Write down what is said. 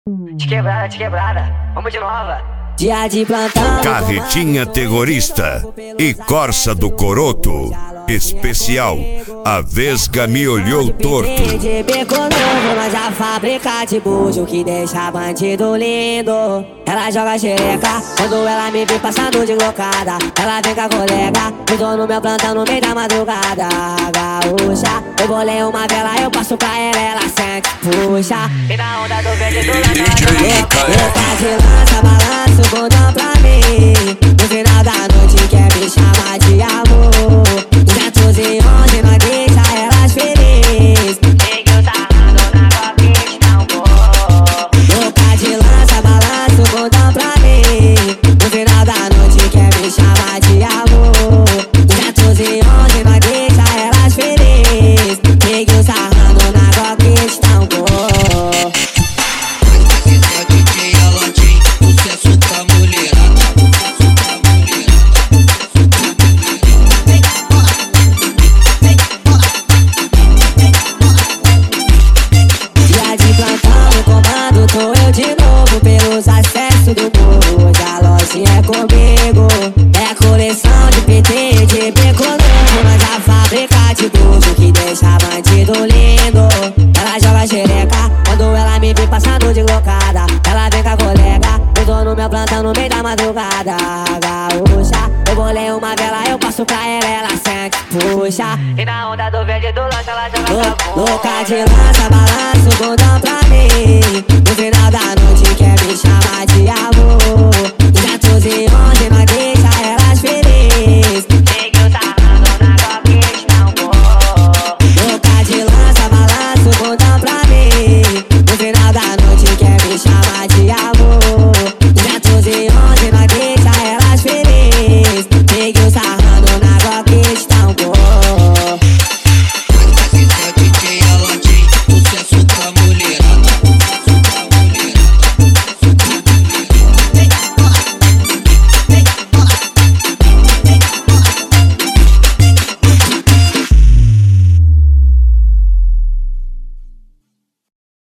De quebrada, vamos de nova. Dia de plantão, Carretinha Terrorista e Corsa do Coroto. Especial, a Vesga me olhou torto. de bico novo, nós a fábrica de bujo que deixa bandido lindo. Ela joga xereca, quando ela me vê passando de locada. Ela vem com a colega, eu tô no meu plantão no meio da madrugada. Gaúcha, eu bolei uma vela, eu passo pra ela sente, puxa. E na onda do verde do lado, Boca de lança, balança o bundão pra mim. No final da noite quer me chamar de amor. 211 nós deixa elas felizes. peguei o sarrando na coquinha, dá um pouco. Boca de lança, balança o bundão pra mim. No final da noite quer me chamar de amor. 211 nós deixa elas felizes. Peguei o sarrando na coquinha, dá um pouco. Tô eu de novo pelos acessos do morro. Hoje a lojinha é comigo. É coleção de PT, de bico novo. Mas a fábrica de bujo que deixa bandido lindo. Ela joga xereca, quando ela me vê passando de locada. Ela vem com a colega, eu tô no meu plantão no meio da madrugada. Gaúcha, eu bolei uma vela, eu passo pra ela sente, puxa. E na onda do verde do lanche, ela joga Louca de lança, balança o bundão pra mim.